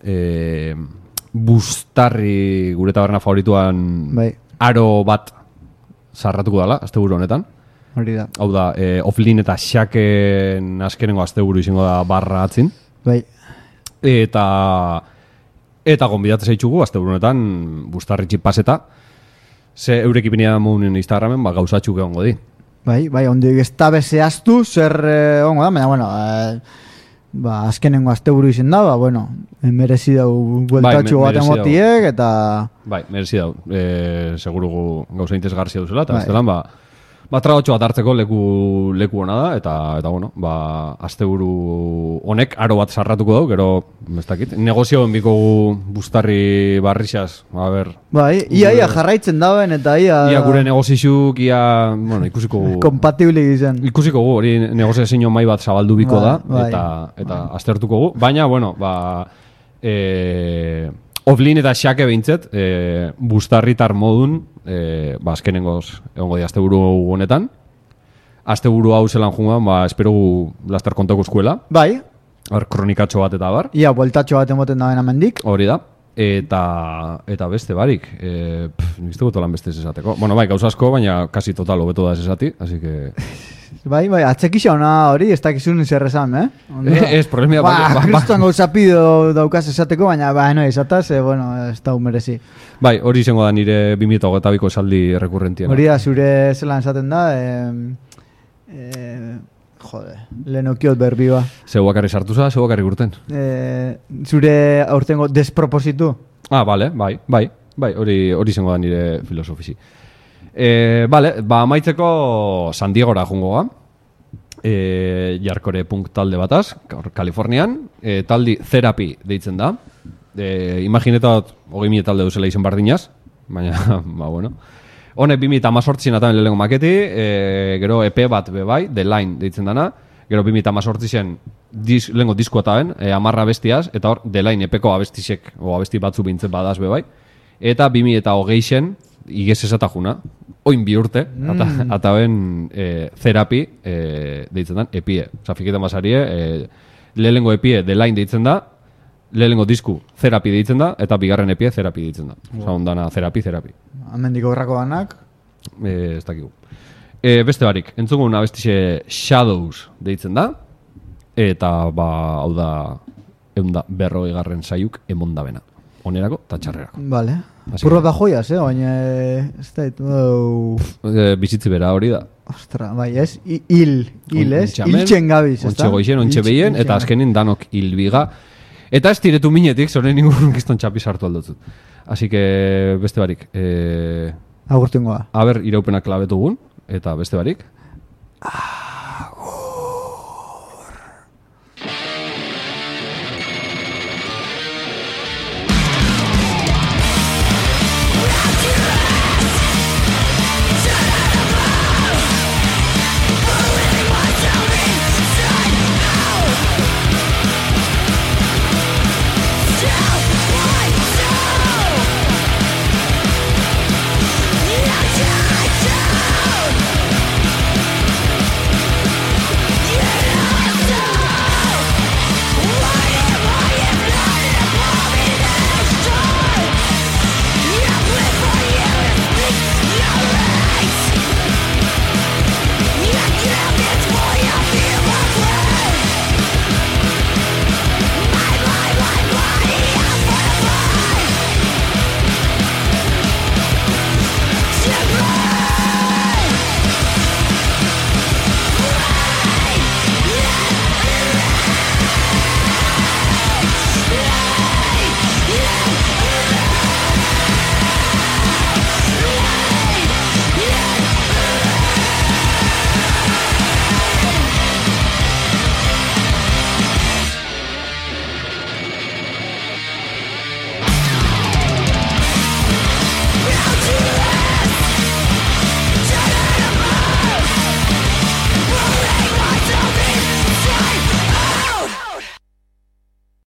Bustarri gure taberna favorituan Bai. aro bat zarratuko dela, asteburu honetan. Hori da. Hau da, Oflin eta Xaken azkenengo asteburu izango da barra atzin. Bai. Eta gonbidatzen zaitxugu, asteburu honetan Bustarri txipaseta. Ze eurek ipinia munen Instagramen, gauzatxuk egongo di. Bai, ondik ez da bezehaztu zer ongo da, baina, bueno, azkenengo asteburu izen da, bueno, merezi dau bueltatxo bat emotiek, eta... Bai, merezi dau, seguru gauza interesgarria duzela, eta ez delan, tragotxo bat hartzeko leku hona da, eta bueno, asteburu honek aro bat sarratuko dau, gero, ez dakit, negozioen biko Bustarri barrixaz, a ber... Bai, ia jarraitzen dauen, eta ia gure negozizuk, bueno, ikusiko gu... Kompatibli gizien. Ikusiko gu, hori negoziazio mai bat zabaldu biko da, eta aztertuko gu, baina, bueno, Oflin eta Xake behintzet, Bustarritar modun, azkenengoz egongo di asteburu honetan. Asteburu hau zelan jungan, espero gu laster kontako eskuela. Bai. Kronikatxo bat eta bar. Ia, bueltatxo bat emoten daben amendik. Hori da. Eta beste barik. Nizteko tolan beste ez esateko. Bueno, bai, gauza asko, baina kasi total hobeto da ez esati, así que... Bai, atzekixa ona hori, ez dakizun zerrezan, Ez, problemia... Kristuan gauza pido daukaz esateko, baina, no, esataz, bueno, ez da merezi. Bai, hori izango da nire 2022ko esaldi rekurrentien. Hori da, zure zelan esaten da, lehenokiot berbiba. Zeu bakarri sartu za, zeu bakarri gurten. Zure aurtengo despropositu. Bale, bai, hori izango da nire filosofizi. Amaitzeko San Diegora jungoa. Jarkore punk talde bataz, Kalifornian. Taldi Therapy deitzen da. Imaginetat 20.000 talde duzela izen bardinaz. Baina, bueno. Honek 2018 atamen lehenko maketi. Gero EP bat bebai, The Line deitzen dana. Gero 2018 lehenko diskoa taben, 10 abestiaz. Eta hor, The Line epeko abestisek, o abesti batzu bintzen badaz bebai. Eta 2020 igez esatajuna, oin bi urte, eta ben Therapy deitzen da, epie. Osa, fiketan basarie, lehengo epie The Line deitzen da, lehengo disku Therapy deitzen da, eta bigarren epie Therapy deitzen da. Osa, ondana Therapy. Hamendiko errako banak? Ez dakigu. Beste barik, entzugun abestixe Shadows deitzen da, eta hau da, 140. Saiuk emondabena. Onerako eta txarrerako. Vale. Purro da joiaz, baina ez da bizitzi bera hori da. Ostra, bai, ez? Hiltzen gabiz, ez da? Ontxe goixen, ontxe behien, eta azkenin danok hilbiga. Eta ez diretu minetik, zoren ningun kiston txapi sartu aldotzut. Así que, beste barik. Agurtengoa. Aber, iraupenak klabetugun, eta beste barik.